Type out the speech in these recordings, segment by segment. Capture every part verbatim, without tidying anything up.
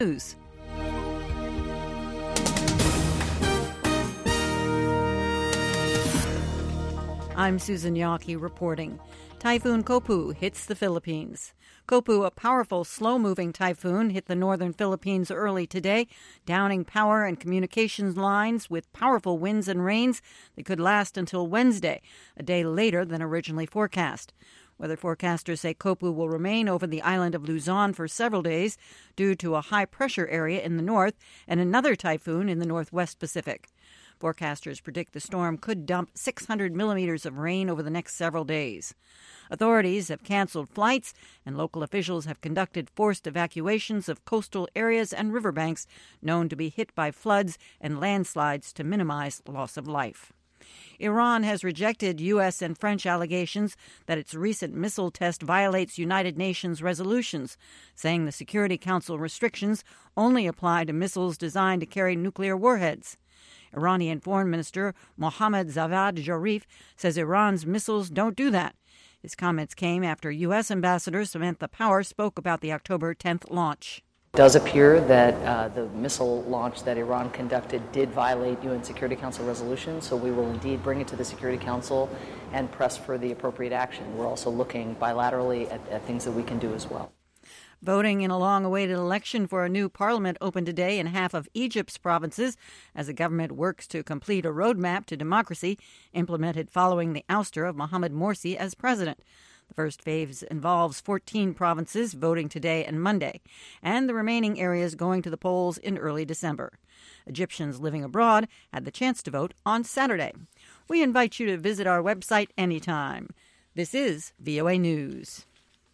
News. I'm Susan Yaki reporting. Typhoon Kopu hits the Philippines. Kopu, a powerful, slow-moving typhoon, hit the northern Philippines early today, downing power and communications lines with powerful winds and rains that could last until Wednesday, a day later than originally forecast. Weather forecasters say Kopu will remain over the island of Luzon for several days due to a high-pressure area in the north and another typhoon in the northwest Pacific. Forecasters predict the storm could dump six hundred millimeters of rain over the next several days. Authorities have canceled flights, and local officials have conducted forced evacuations of coastal areas and riverbanks known to be hit by floods and landslides to minimize loss of life. Iran has rejected U S and French allegations that its recent missile test violates United Nations resolutions, saying the Security Council restrictions only apply to missiles designed to carry nuclear warheads. Iranian Foreign Minister Mohammad Javad Zarif says Iran's missiles don't do that. His comments came after U S Ambassador Samantha Power spoke about the October tenth launch. It does appear that uh, the missile launch that Iran conducted did violate U N Security Council resolutions, so we will indeed bring it to the Security Council and press for the appropriate action. We're also looking bilaterally at, at things that we can do as well. Voting in a long-awaited election for a new parliament opened today in half of Egypt's provinces as the government works to complete a roadmap to democracy implemented following the ouster of Mohamed Morsi as president. The first phase involves fourteen provinces voting today and Monday, and the remaining areas going to the polls in early December. Egyptians living abroad had the chance to vote on Saturday. We invite you to visit our website anytime. This is V O A News.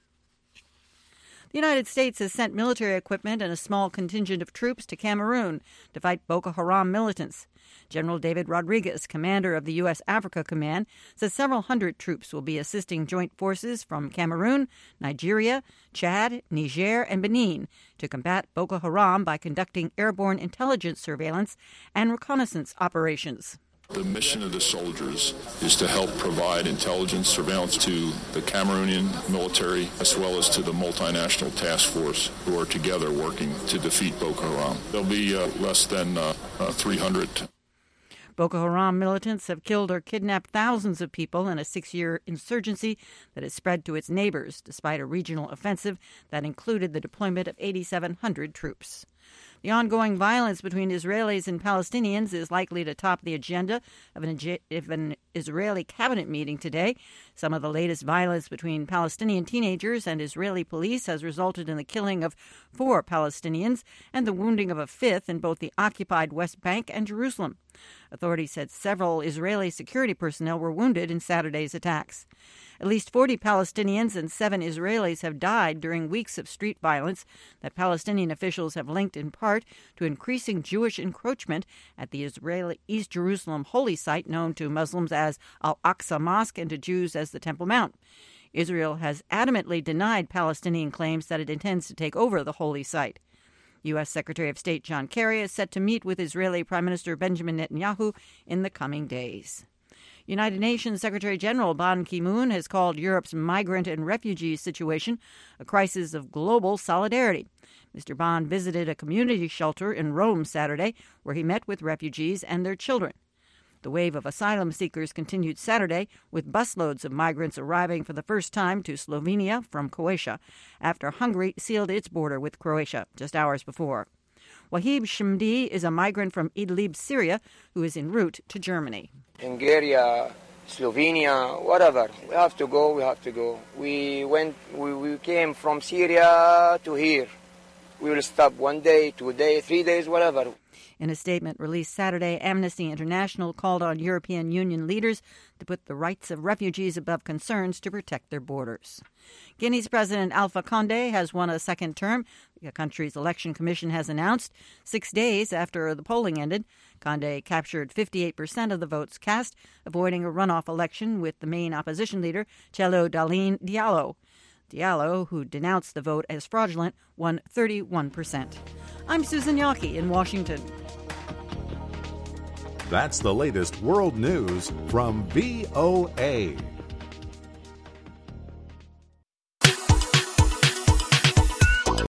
The United States has sent military equipment and a small contingent of troops to Cameroon to fight Boko Haram militants. General David Rodriguez, commander of the U S Africa Command, says several hundred troops will be assisting joint forces from Cameroon, Nigeria, Chad, Niger, and Benin to combat Boko Haram by conducting airborne intelligence surveillance and reconnaissance operations. The mission of the soldiers is to help provide intelligence surveillance to the Cameroonian military as well as to the multinational task force who are together working to defeat Boko Haram. There'll be uh, less than uh, uh, three hundred. Boko Haram militants have killed or kidnapped thousands of people in a six-year insurgency that has spread to its neighbors, despite a regional offensive that included the deployment of eighty-seven hundred troops. The ongoing violence between Israelis and Palestinians is likely to top the agenda of an, of an Israeli cabinet meeting today. Some of the latest violence between Palestinian teenagers and Israeli police has resulted in the killing of four Palestinians and the wounding of a fifth in both the occupied West Bank and Jerusalem. Authorities said several Israeli security personnel were wounded in Saturday's attacks. At least forty Palestinians and seven Israelis have died during weeks of street violence that Palestinian officials have linked in part to increasing Jewish encroachment at the Israeli East Jerusalem holy site known to Muslims as Al-Aqsa Mosque and to Jews as the Temple Mount. Israel has adamantly denied Palestinian claims that it intends to take over the holy site. U S Secretary of State John Kerry is set to meet with Israeli Prime Minister Benjamin Netanyahu in the coming days. United Nations Secretary-General Ban Ki-moon has called Europe's migrant and refugee situation a crisis of global solidarity. Mister Ban visited a community shelter in Rome Saturday, where he met with refugees and their children. The wave of asylum seekers continued Saturday, with busloads of migrants arriving for the first time to Slovenia from Croatia, after Hungary sealed its border with Croatia just hours before. Wahib Shimdi is a migrant from Idlib, Syria, who is en route to Germany. Hungary, Slovenia, whatever. We have to go, we have to go. We went, we, we came from Syria to here. We will stop one day, two days, three days, whatever. In a statement released Saturday, Amnesty International called on European Union leaders to put the rights of refugees above concerns to protect their borders. Guinea's President Alpha Condé has won a second term, the country's election commission has announced, six days after the polling ended. Condé captured fifty-eight percent of the votes cast, avoiding a runoff election with the main opposition leader, Chello Dalein Diallo. Diallo, who denounced the vote as fraudulent, won thirty-one percent. I'm Susan Yaki in Washington. That's the latest world news from V O A.